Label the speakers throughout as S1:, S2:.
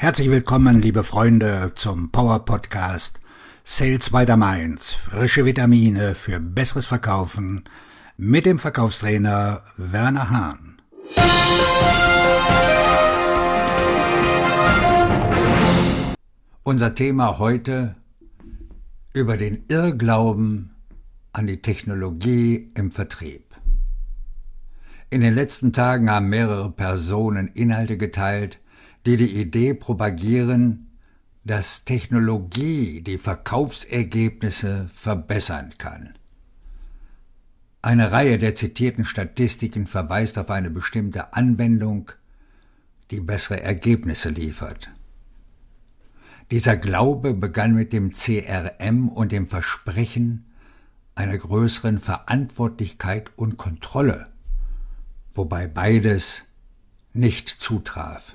S1: Herzlich willkommen, liebe Freunde, zum Power Podcast Sales by the Mainz. Frische Vitamine für besseres Verkaufen mit dem Verkaufstrainer Werner Hahn. Unser Thema heute über den Irrglauben an die Technologie im Vertrieb. In den letzten Tagen haben mehrere Personen Inhalte geteilt, die die Idee propagieren, dass Technologie die Verkaufsergebnisse verbessern kann. Eine Reihe der zitierten Statistiken verweist auf eine bestimmte Anwendung, die bessere Ergebnisse liefert. Dieser Glaube begann mit dem CRM und dem Versprechen einer größeren Verantwortlichkeit und Kontrolle, wobei beides nicht zutraf.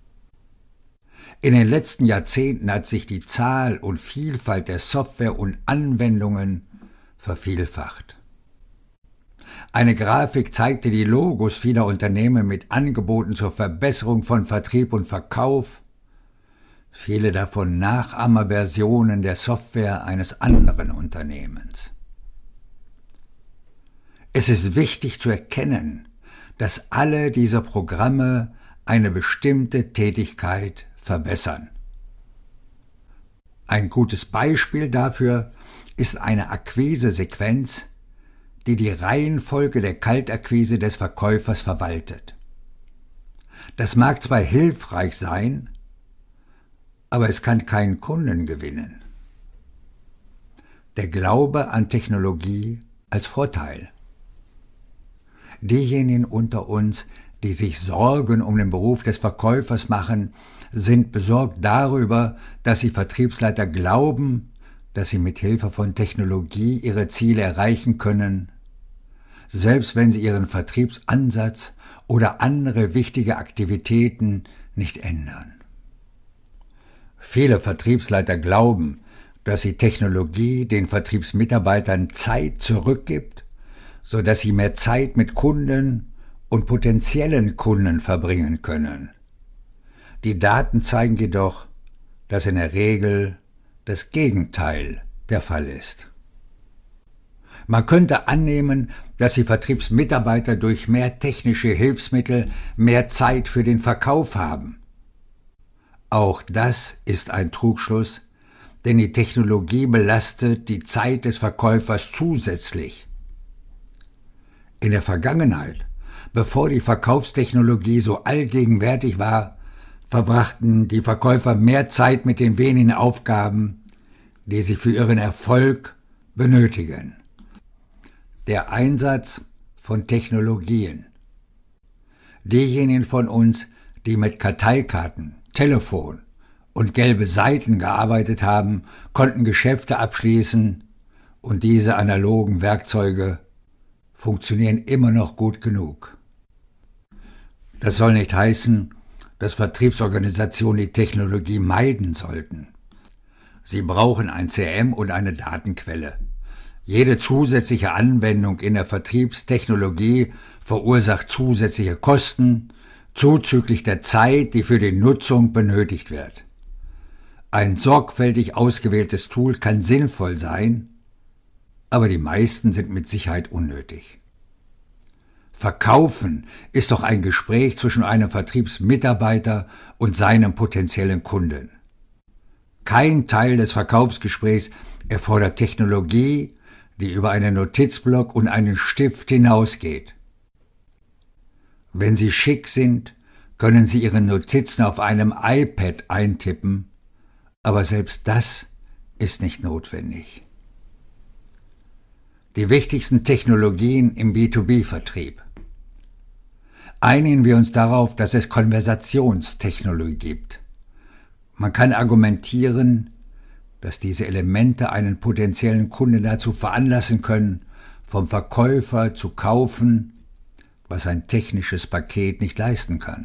S1: In den letzten Jahrzehnten hat sich die Zahl und Vielfalt der Software und Anwendungen vervielfacht. Eine Grafik zeigte die Logos vieler Unternehmen mit Angeboten zur Verbesserung von Vertrieb und Verkauf, viele davon Nachahmerversionen der Software eines anderen Unternehmens. Es ist wichtig zu erkennen, dass alle diese Programme eine bestimmte Tätigkeit verbessern. Ein gutes Beispiel dafür ist eine Akquisesequenz, die die Reihenfolge der Kaltakquise des Verkäufers verwaltet. Das mag zwar hilfreich sein, aber es kann keinen Kunden gewinnen. Der Glaube an Technologie als Vorteil. Diejenigen unter uns, die sich Sorgen um den Beruf des Verkäufers machen, sind besorgt darüber, dass sie Vertriebsleiter glauben, dass sie mit Hilfe von Technologie ihre Ziele erreichen können, selbst wenn sie ihren Vertriebsansatz oder andere wichtige Aktivitäten nicht ändern. Viele Vertriebsleiter glauben, dass die Technologie den Vertriebsmitarbeitern Zeit zurückgibt, sodass sie mehr Zeit mit Kunden und potenziellen Kunden verbringen können. Die Daten zeigen jedoch, dass in der Regel das Gegenteil der Fall ist. Man könnte annehmen, dass die Vertriebsmitarbeiter durch mehr technische Hilfsmittel mehr Zeit für den Verkauf haben. Auch das ist ein Trugschluss, denn die Technologie belastet die Zeit des Verkäufers zusätzlich. In der Vergangenheit, bevor die Verkaufstechnologie so allgegenwärtig war, verbrachten die Verkäufer mehr Zeit mit den wenigen Aufgaben, die sie für ihren Erfolg benötigen. Der Einsatz von Technologien. Diejenigen von uns, die mit Karteikarten, Telefon und gelbe Seiten gearbeitet haben, konnten Geschäfte abschließen und diese analogen Werkzeuge funktionieren immer noch gut genug. Das soll nicht heißen, dass Vertriebsorganisationen die Technologie meiden sollten. Sie brauchen ein CRM und eine Datenquelle. Jede zusätzliche Anwendung in der Vertriebstechnologie verursacht zusätzliche Kosten, zuzüglich der Zeit, die für die Nutzung benötigt wird. Ein sorgfältig ausgewähltes Tool kann sinnvoll sein, aber die meisten sind mit Sicherheit unnötig. Verkaufen ist doch ein Gespräch zwischen einem Vertriebsmitarbeiter und seinem potenziellen Kunden. Kein Teil des Verkaufsgesprächs erfordert Technologie, die über einen Notizblock und einen Stift hinausgeht. Wenn Sie schick sind, können Sie Ihre Notizen auf einem iPad eintippen, aber selbst das ist nicht notwendig. Die wichtigsten Technologien im B2B-Vertrieb. Einigen wir uns darauf, dass es Konversationstechnologie gibt. Man kann argumentieren, dass diese Elemente einen potenziellen Kunden dazu veranlassen können, vom Verkäufer zu kaufen, was ein technisches Paket nicht leisten kann.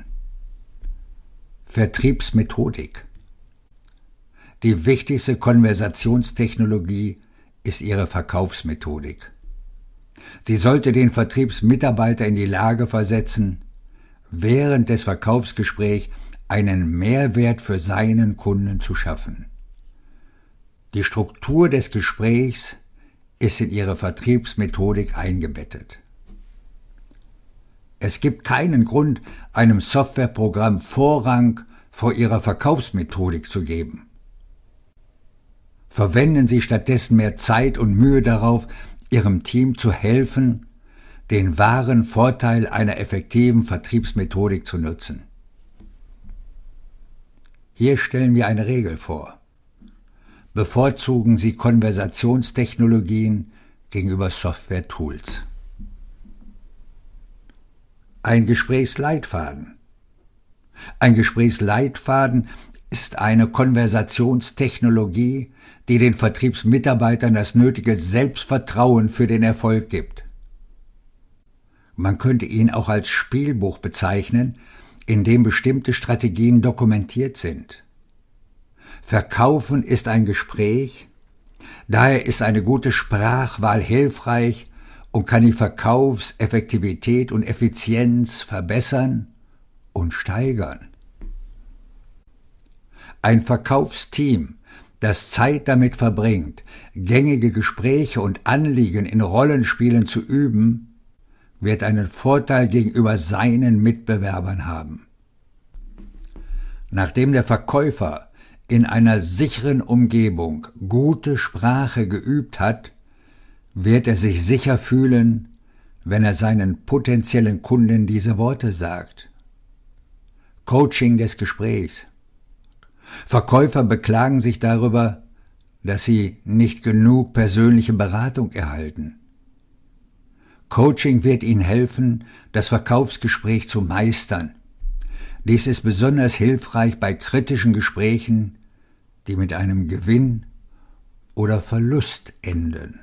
S1: Vertriebsmethodik. Die wichtigste Konversationstechnologie ist ihre Verkaufsmethodik. Sie sollte den Vertriebsmitarbeiter in die Lage versetzen, während des Verkaufsgesprächs einen Mehrwert für seinen Kunden zu schaffen. Die Struktur des Gesprächs ist in ihre Vertriebsmethodik eingebettet. Es gibt keinen Grund, einem Softwareprogramm Vorrang vor ihrer Verkaufsmethodik zu geben. Verwenden Sie stattdessen mehr Zeit und Mühe darauf, Ihrem Team zu helfen, den wahren Vorteil einer effektiven Vertriebsmethodik zu nutzen. Hier stellen wir eine Regel vor. Bevorzugen Sie Konversationstechnologien gegenüber Software-Tools. Ein Gesprächsleitfaden. Ein Gesprächsleitfaden ist eine Konversationstechnologie, die den Vertriebsmitarbeitern das nötige Selbstvertrauen für den Erfolg gibt. Man könnte ihn auch als Spielbuch bezeichnen, in dem bestimmte Strategien dokumentiert sind. Verkaufen ist ein Gespräch, daher ist eine gute Sprachwahl hilfreich und kann die Verkaufseffektivität und Effizienz verbessern und steigern. Ein Verkaufsteam, das Zeit damit verbringt, gängige Gespräche und Anliegen in Rollenspielen zu üben, wird einen Vorteil gegenüber seinen Mitbewerbern haben. Nachdem der Verkäufer in einer sicheren Umgebung gute Sprache geübt hat, wird er sich sicher fühlen, wenn er seinen potenziellen Kunden diese Worte sagt. Coaching des Gesprächs. Verkäufer beklagen sich darüber, dass sie nicht genug persönliche Beratung erhalten. Coaching wird ihnen helfen, das Verkaufsgespräch zu meistern. Dies ist besonders hilfreich bei kritischen Gesprächen, die mit einem Gewinn oder Verlust enden.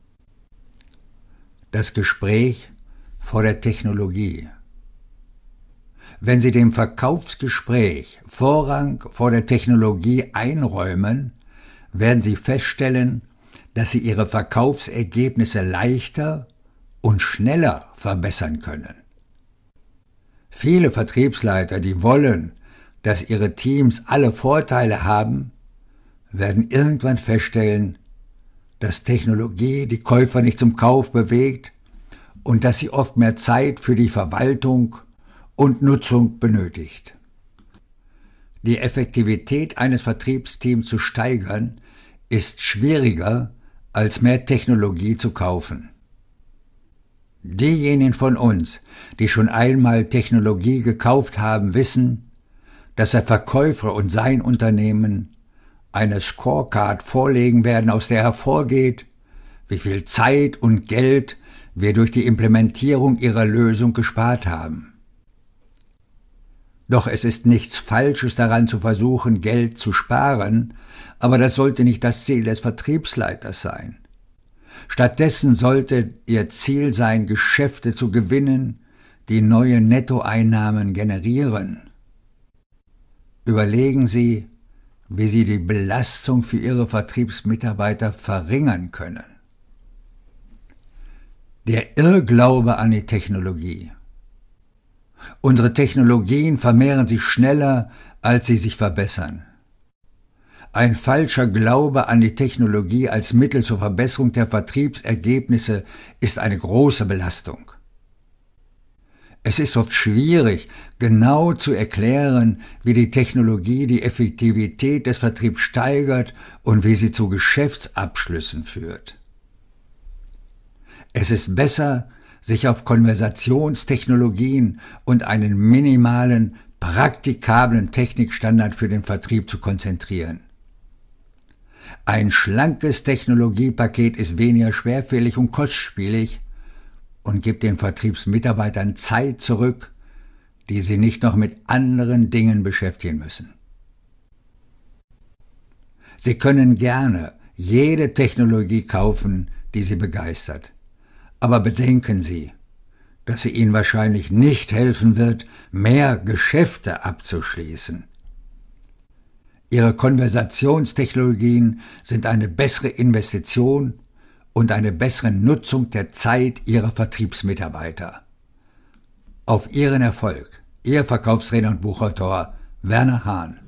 S1: Das Gespräch vor der Technologie. Wenn Sie dem Verkaufsgespräch Vorrang vor der Technologie einräumen, werden Sie feststellen, dass Sie Ihre Verkaufsergebnisse leichter und schneller verbessern können. Viele Vertriebsleiter, die wollen, dass ihre Teams alle Vorteile haben, werden irgendwann feststellen, dass Technologie die Käufer nicht zum Kauf bewegt und dass sie oft mehr Zeit für die Verwaltung und Nutzung benötigt. Die Effektivität eines Vertriebsteams zu steigern, ist schwieriger, als mehr Technologie zu kaufen. Diejenigen von uns, die schon einmal Technologie gekauft haben, wissen, dass der Verkäufer und sein Unternehmen eine Scorecard vorlegen werden, aus der hervorgeht, wie viel Zeit und Geld wir durch die Implementierung ihrer Lösung gespart haben. Doch es ist nichts Falsches daran zu versuchen, Geld zu sparen, aber das sollte nicht das Ziel des Vertriebsleiters sein. Stattdessen sollte ihr Ziel sein, Geschäfte zu gewinnen, die neue Nettoeinnahmen generieren. Überlegen Sie, wie Sie die Belastung für Ihre Vertriebsmitarbeiter verringern können. Der Irrglaube an die Technologie. Unsere Technologien vermehren sich schneller, als sie sich verbessern. Ein falscher Glaube an die Technologie als Mittel zur Verbesserung der Vertriebsergebnisse ist eine große Belastung. Es ist oft schwierig, genau zu erklären, wie die Technologie die Effektivität des Vertriebs steigert und wie sie zu Geschäftsabschlüssen führt. Es ist besser, sich auf Konversationstechnologien und einen minimalen, praktikablen Technikstandard für den Vertrieb zu konzentrieren. Ein schlankes Technologiepaket ist weniger schwerfällig und kostspielig und gibt den Vertriebsmitarbeitern Zeit zurück, die sie nicht noch mit anderen Dingen beschäftigen müssen. Sie können gerne jede Technologie kaufen, die Sie begeistert. Aber bedenken Sie, dass sie Ihnen wahrscheinlich nicht helfen wird, mehr Geschäfte abzuschließen. Ihre Konversationstechnologien sind eine bessere Investition und eine bessere Nutzung der Zeit Ihrer Vertriebsmitarbeiter. Auf Ihren Erfolg, Ihr Verkaufstrainer und Buchautor Werner Hahn.